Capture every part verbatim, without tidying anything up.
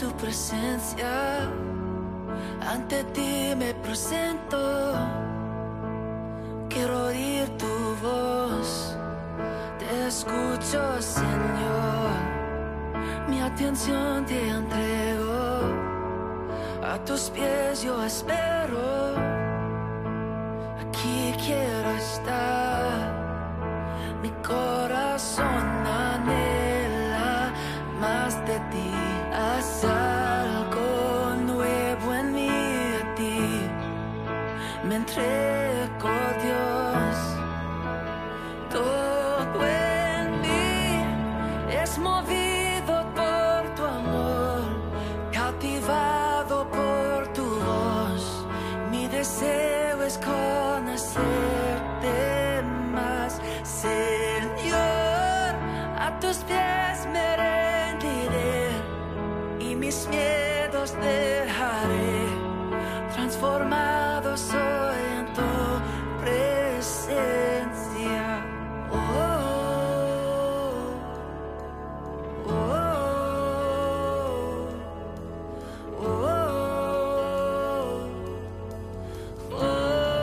tu presencia, ante ti me presento. Quiero oír tu voz, te escucho, Señor. Mi atención te entrego, a tus pies yo espero. Aquí quiero estar, mi corazón anhela más de ti. Haz algo nuevo en mí, a ti me entrego, Dios. Todo en mí es movido por tu amor, cautivado por tu voz. Mi deseo es conocerte más, Señor. A tus pies me rendiré y mis miedos dejaré. Transformado soy en tu presencia. Oh, oh, oh, oh, oh.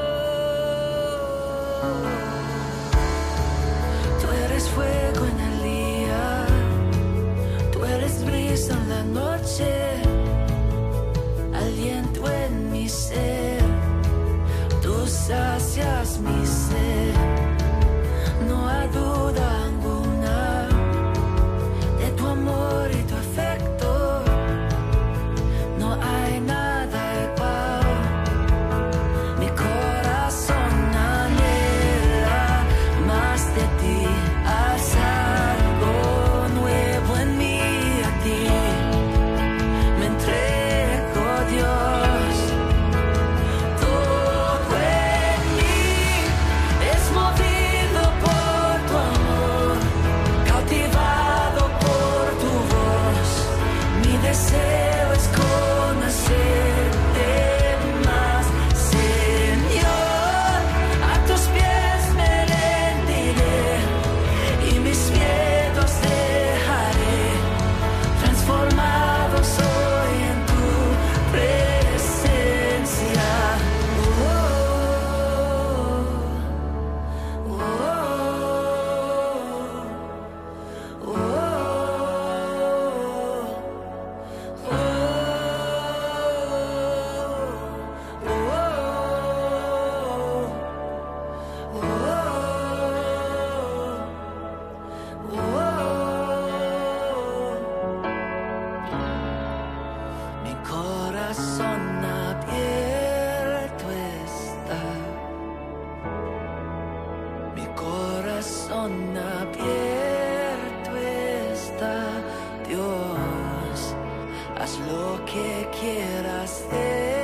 Tú eres fuego en el día, tú eres brisa en la noche, aliento en mi ser, tú sacias mi ser. No hay duda alguna de tu amor y tu afecto, no hay nada igual. Mi corazón anhela más de ti. Haz algo nuevo en mí, a ti me entrego, Dios. Todo en mí es movido por tu amor, cautivado por tu voz. Mi deseo es conocerte más, Señor. A tus pies me rendiré y mis miedos dejaré. Transformado soy en tu presencia. Oh, oh, oh, oh, mi corazón abierto está, mi corazón abierto está, Dios. Haz lo que quieras hacer.